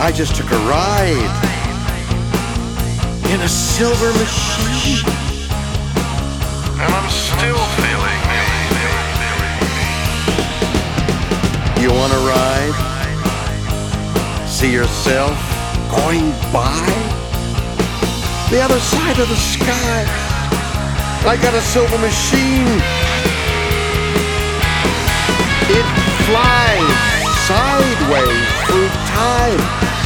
I just took a ride in a silver machine, and I'm still feeling. You want to ride? See yourself going by the other side of the sky. I got a silver machine. It flies sideways through time.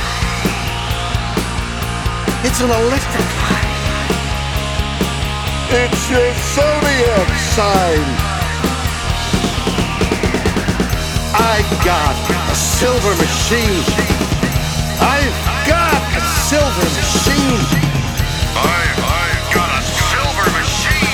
It's an electric light. It's your zodiac sign. I got a silver machine. I've got a silver machine. I've got a silver machine.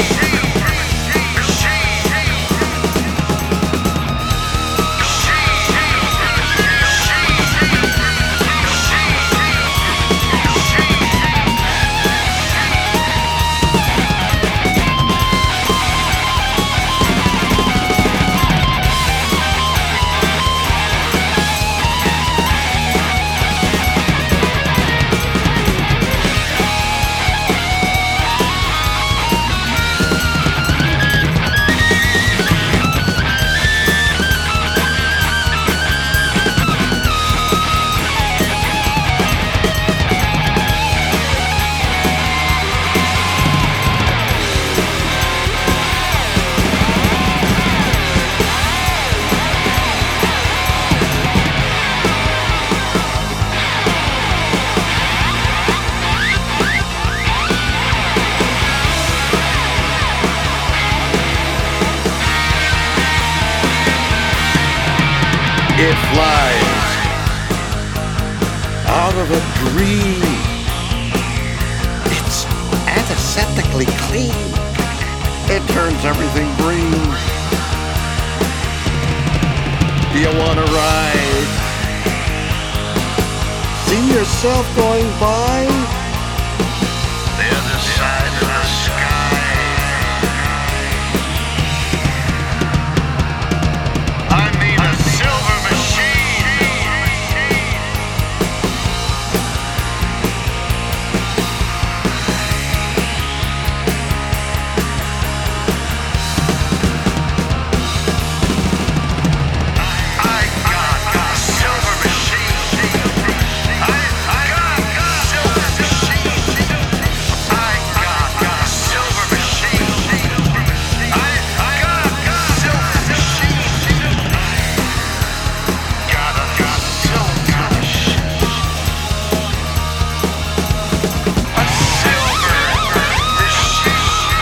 It flies out of a dream. It's antiseptically clean. It turns everything green. Do you want to ride? See yourself going by The other side of the sky. I mean a silver machine. I got a silver machine. I got a silver machine. I got a silver machine. I got a silver machine. Got a silver machine. A silver machine.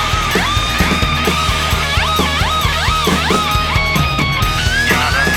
Got a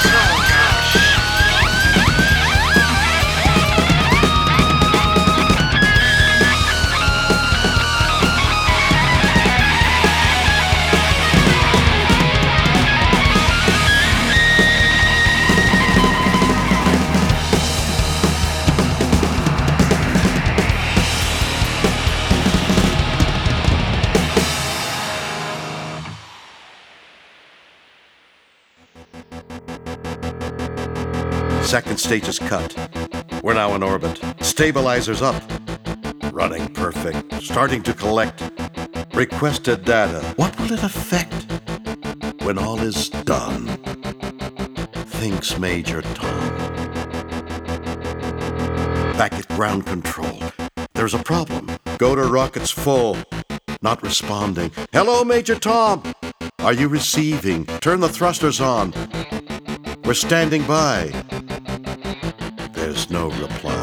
Second stage is cut. We're now in orbit. Stabilizers up. Running perfect. Starting to collect requested data. What will it affect when all is done? Thinks Major Tom. Back at ground control. There's a problem. Go to rockets full. Not responding. Hello, Major Tom. Are you receiving? Turn the thrusters on. We're standing by. There's no reply.